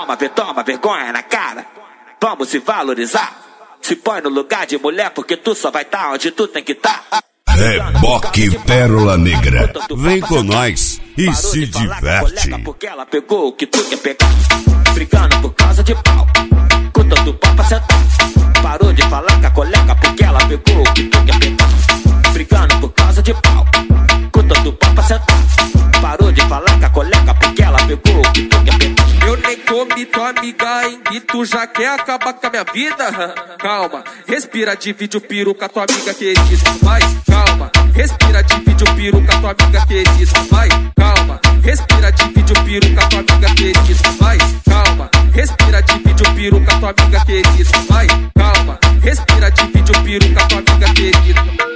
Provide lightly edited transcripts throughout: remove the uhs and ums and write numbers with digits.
Toma vergonha na cara. Vamos se valorizar. Se põe no lugar de mulher, porque tu só vai tá onde tu tem que tá. Reboque Pérola Negra. Vem com nós e se diverte. Porque ela pegou o que tu quer pegar. Brigando por causa de pau. Com todo pau pra sentar. Parou de falar com a colega, porque ela pegou o que tu quer pegar. Brigando por causa de pau. Com todo pau pra sentar. Parou de falar com a colega, porque ela pegou o que tu quer pegar. Eu nem comi tua amiga, hein? E tu já quer acabar com a minha vida? Calma, respira, divide o peru com a tua amiga querida. Vai, calma, respira, divide o peru com a tua amiga querida. Vai, calma, respira, divide o peru com a tua amiga querida. Vai, calma, respira, divide o peru com a tua amiga querida. Vai, calma, respira, divide o peru com a tua amiga querida.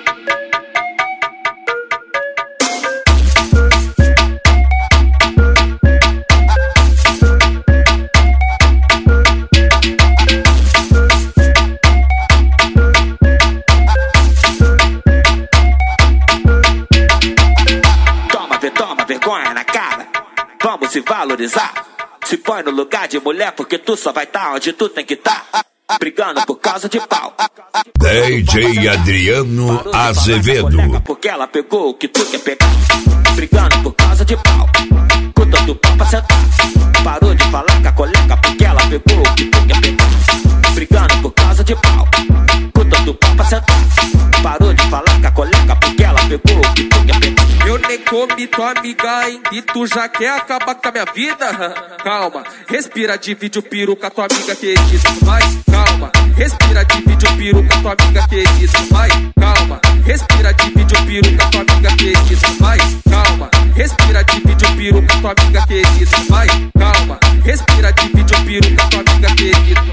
Toma vergonha na cara. Vamos se valorizar. Se põe no lugar de mulher, porque tu só vai tá onde tu tem que tá. Brigando por causa de pau. DJ Adriano Azevedo. Porque ela pegou o que tu quer pegar. Brigando por causa de pau. Com todo pau pra sentar. Parou de falar com a colega, porque ela pegou o que tu quer pegar. Brigando por causa de pau. Com todo pau pra sentar. Parou de falar com a colega, porque ela pegou o que tu quer pegar. Eu nem comi tua amiga, hein? E tu já quer acabar com a minha vida? Calma, respira, divide o peru com a tua amiga querida. Vai, calma, respira, divide o peru com a tua amiga querida. Vai, calma, respira, divide o peru com a tua amiga querida. Vai, calma, respira, divide o peru com a tua amiga querida. Vai, calma, respira, divide o peru com a tua amiga querida.